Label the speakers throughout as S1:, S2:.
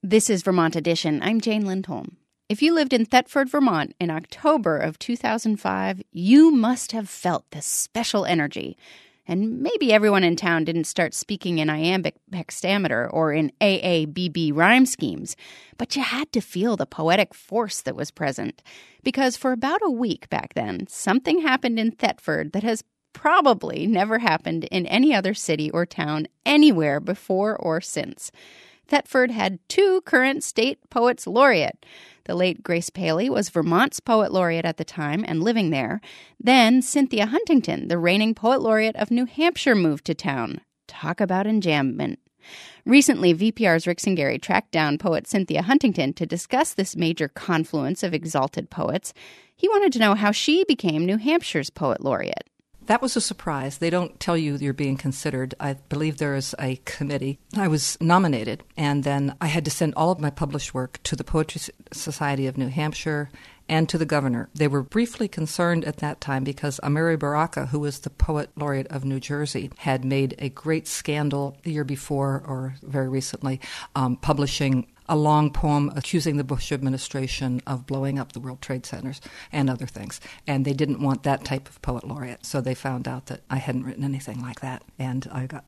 S1: This is Vermont Edition. I'm Jane Lindholm. If you lived in Thetford, Vermont in October of 2005, you must have felt this special energy. And maybe everyone in town didn't start speaking in iambic hexameter or in AABB rhyme schemes, but you had to feel the poetic force that was present. Because for about a week back then, something happened in Thetford that has probably never happened in any other city or town anywhere before or since. Thetford had two current state poets laureate. The late Grace Paley was Vermont's poet laureate at the time and living there. Then Cynthia Huntington, the reigning poet laureate of New Hampshire, moved to town. Talk about enjambment. Recently, VPR's Rick Cingari tracked down poet Cynthia Huntington to discuss this major confluence of exalted poets. He wanted to know how she became New Hampshire's poet laureate.
S2: That was a surprise. They don't tell you you're being considered. I believe there is a committee. I was nominated, and then I had to send all of my published work to the Poetry Society of New Hampshire and to the governor. They were briefly concerned at that time because Amiri Baraka, who was the poet laureate of New Jersey, had made a great scandal the year before, or very recently, publishing a long poem accusing the Bush administration of blowing up the World Trade Centers and other things. And they didn't want that type of poet laureate. So they found out that I hadn't written anything like that. And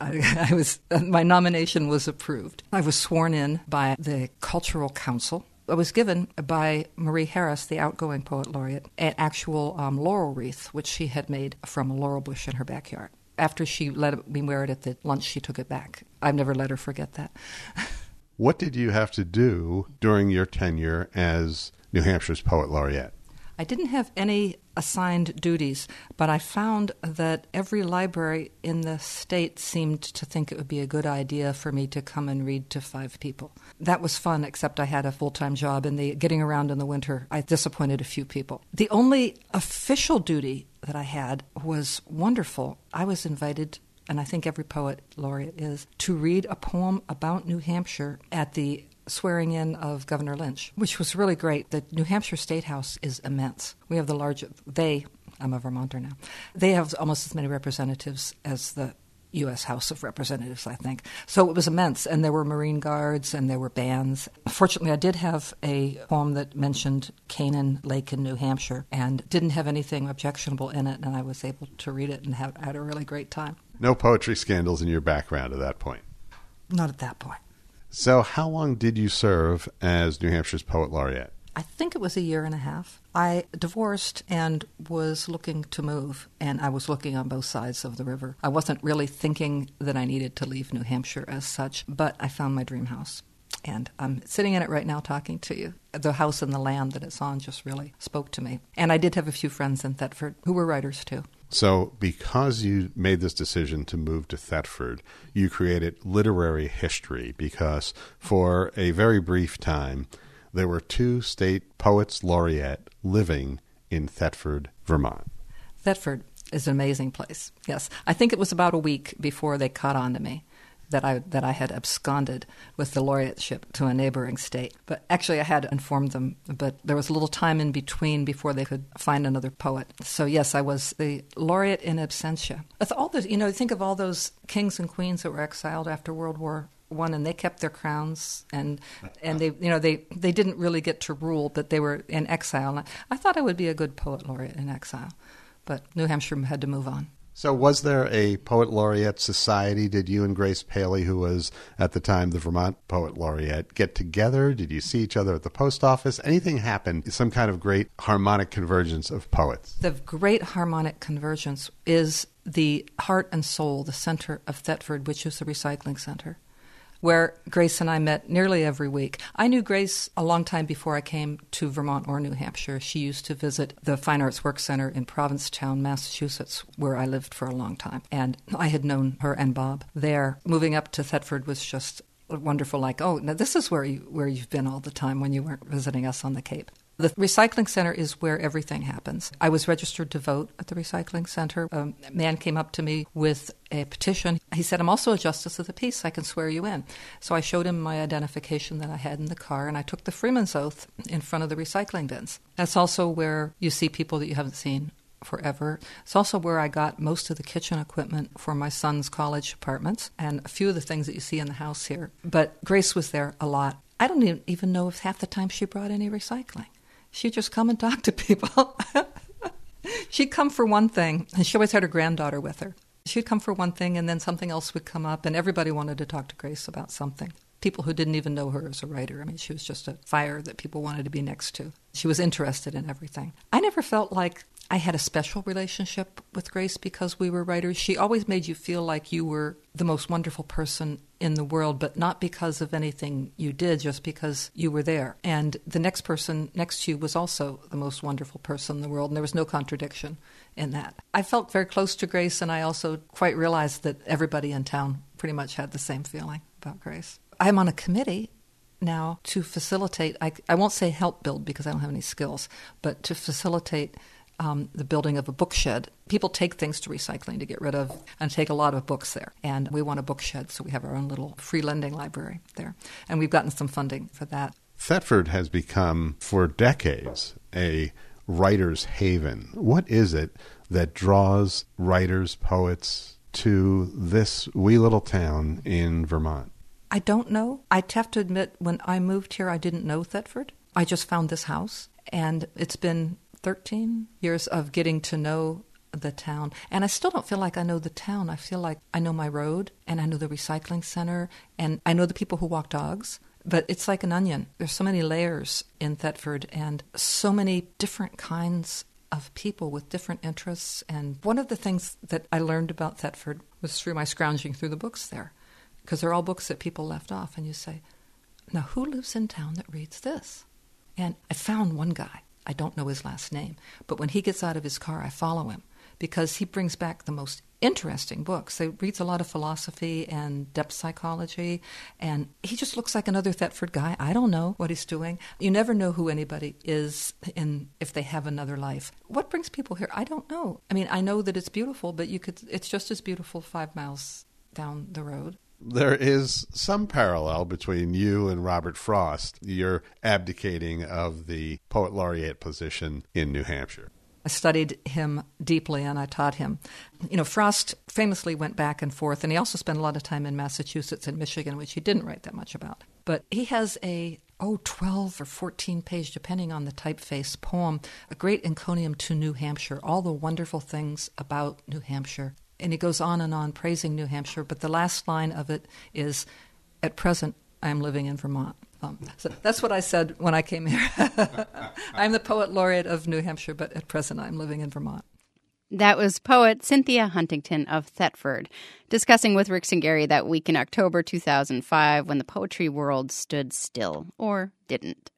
S2: my nomination was approved. I was sworn in by the Cultural Council. I was given by Marie Harris, the outgoing poet laureate, an actual laurel wreath, which she had made from a laurel bush in her backyard. After she let me wear it at the lunch, she took it back. I've never let her forget that.
S3: What did you have to do during your tenure as New Hampshire's Poet Laureate?
S2: I didn't have any assigned duties, but I found that every library in the state seemed to think it would be a good idea for me to come and read to 5 people. That was fun, except I had a full-time job, and getting around in the winter, I disappointed a few people. The only official duty that I had was wonderful. I was invited, and I think every poet laureate is, to read a poem about New Hampshire at the swearing in of Governor Lynch, which was really great. The New Hampshire State House is immense. We have the largest, I'm a Vermonter now, they have almost as many representatives as the U.S. House of Representatives, I think. So it was immense, and there were Marine Guards, and there were bands. Fortunately, I did have a poem that mentioned Canaan Lake in New Hampshire, and didn't have anything objectionable in it, and I was able to read it and had a really great time.
S3: No poetry scandals in your background at that point?
S2: Not at that point.
S3: So how long did you serve as New Hampshire's Poet Laureate?
S2: I think it was 1.5 years. I divorced and was looking to move, and I was looking on both sides of the river. I wasn't really thinking that I needed to leave New Hampshire as such, but I found my dream house. And I'm sitting in it right now talking to you. The house and the land that it's on just really spoke to me. And I did have a few friends in Thetford who were writers too.
S3: So because you made this decision to move to Thetford, you created literary history because for a very brief time, there were 2 state poets laureate living in Thetford, Vermont.
S2: Thetford is an amazing place, yes. I think it was about a week before they caught on to me that I had absconded with the laureateship to a neighboring state. But actually I had informed them, but there was a little time in between before they could find another poet. So yes, I was the laureate in absentia. With all the, think of all those kings and queens that were exiled after World War I, and they kept their crowns, and they didn't really get to rule, but they were in exile. And I thought I would be a good poet laureate in exile, but New Hampshire had to move on.
S3: So was there a Poet Laureate Society? Did you and Grace Paley, who was at the time the Vermont Poet Laureate, get together? Did you see each other at the post office? Anything happen? Some kind of great harmonic convergence of poets?
S2: The great harmonic convergence is the heart and soul, the center of Thetford, which is the recycling center, where Grace and I met nearly every week. I knew Grace a long time before I came to Vermont or New Hampshire. She used to visit the Fine Arts Work Center in Provincetown, Massachusetts, where I lived for a long time. And I had known her and Bob there. Moving up to Thetford was just wonderful, like, oh, now this is where you've been all the time when you weren't visiting us on the Cape. The recycling center is where everything happens. I was registered to vote at the recycling center. A man came up to me with a petition. He said, I'm also a justice of the peace. I can swear you in. So I showed him my identification that I had in the car, and I took the Freeman's Oath in front of the recycling bins. That's also where you see people that you haven't seen forever. It's also where I got most of the kitchen equipment for my son's college apartments and a few of the things that you see in the house here. But Grace was there a lot. I don't even know if half the time she brought any recycling. She'd just come and talk to people. She'd come for one thing, and she always had her granddaughter with her. She'd come for one thing, and then something else would come up, and everybody wanted to talk to Grace about something. People who didn't even know her as a writer. I mean, she was just a fire that people wanted to be next to. She was interested in everything. I never felt like I had a special relationship with Grace because we were writers. She always made you feel like you were the most wonderful person in the world, but not because of anything you did, just because you were there. And the next person next to you was also the most wonderful person in the world, and there was no contradiction in that. I felt very close to Grace, and I also quite realized that everybody in town pretty much had the same feeling about Grace. I'm on a committee now to facilitate, I won't say help build because I don't have any skills, but to facilitate the building of a bookshed. People take things to recycling to get rid of and take a lot of books there. And we want a bookshed, so we have our own little free lending library there. And we've gotten some funding for that.
S3: Thetford has become, for decades, a writer's haven. What is it that draws writers, poets to this wee little town in Vermont?
S2: I don't know. I'd have to admit, when I moved here, I didn't know Thetford. I just found this house, and it's been 13 years of getting to know the town. And I still don't feel like I know the town. I feel like I know my road, and I know the recycling center, and I know the people who walk dogs. But it's like an onion. There's so many layers in Thetford and so many different kinds of people with different interests. And one of the things that I learned about Thetford was through my scrounging through the books there, because they're all books that people left off. And you say, now who lives in town that reads this? And I found one guy. I don't know his last name, but when he gets out of his car, I follow him because he brings back the most interesting books. He reads a lot of philosophy and depth psychology, and he just looks like another Thetford guy. I don't know what he's doing. You never know who anybody is if they have another life. What brings people here? I don't know. I mean, I know that it's beautiful, but it's just as beautiful 5 miles down the road.
S3: There is some parallel between you and Robert Frost. You're abdicating of the poet laureate position in New Hampshire.
S2: I studied him deeply, and I taught him. You know, Frost famously went back and forth, and he also spent a lot of time in Massachusetts and Michigan, which he didn't write that much about. But he has a 12 or 14-page, depending on the typeface, poem, A Great Encomium to New Hampshire, all the wonderful things about New Hampshire. And he goes on praising New Hampshire, but the last line of it is, at present, I am living in Vermont. So that's what I said when I came here. I'm the poet laureate of New Hampshire, but at present I'm living in Vermont.
S1: That was poet Cynthia Huntington of Thetford, discussing with Rick Cingari that week in October 2005 when the poetry world stood still, or didn't.